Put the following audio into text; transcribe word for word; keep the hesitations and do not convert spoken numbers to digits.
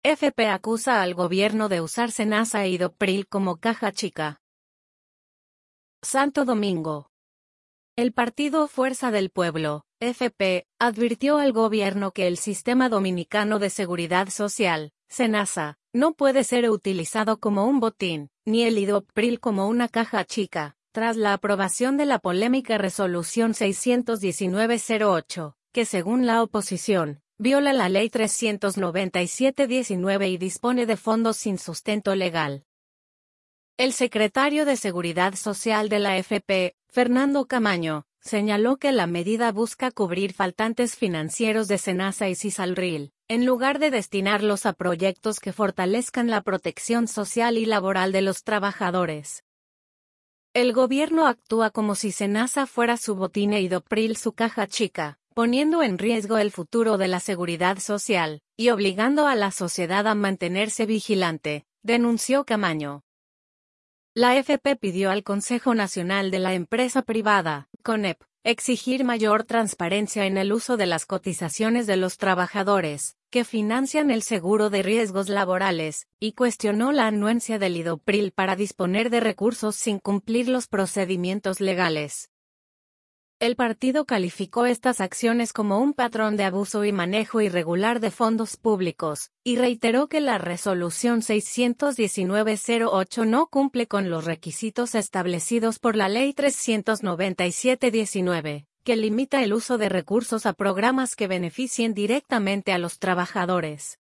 F P acusa al gobierno de usar Senasa y Dopril como caja chica. Santo Domingo. El partido Fuerza del Pueblo, F P, advirtió al gobierno que el Sistema Dominicano de Seguridad Social, Senasa, no puede ser utilizado como un botín, ni el Idopril como una caja chica, tras la aprobación de la polémica Resolución seiscientos diecinueve cero ocho, que según la oposición, viola la Ley trescientos noventa y siete diecinueve y dispone de fondos sin sustento legal. El secretario de Seguridad Social de la F P, Fernando Camaño, señaló que la medida busca cubrir faltantes financieros de Senasa y Cisalril, en lugar de destinarlos a proyectos que fortalezcan la protección social y laboral de los trabajadores. El gobierno actúa como si Senasa fuera su botín y Dopril su caja chica, poniendo en riesgo el futuro de la seguridad social, y obligando a la sociedad a mantenerse vigilante, denunció Camaño. La F P pidió al Consejo Nacional de la Empresa Privada, CONEP, exigir mayor transparencia en el uso de las cotizaciones de los trabajadores, que financian el seguro de riesgos laborales, y cuestionó la anuencia del Idopril para disponer de recursos sin cumplir los procedimientos legales. El partido calificó estas acciones como un patrón de abuso y manejo irregular de fondos públicos, y reiteró que la Resolución seiscientos diecinueve cero ocho no cumple con los requisitos establecidos por la Ley trescientos noventa y siete diecinueve, que limita el uso de recursos a programas que beneficien directamente a los trabajadores.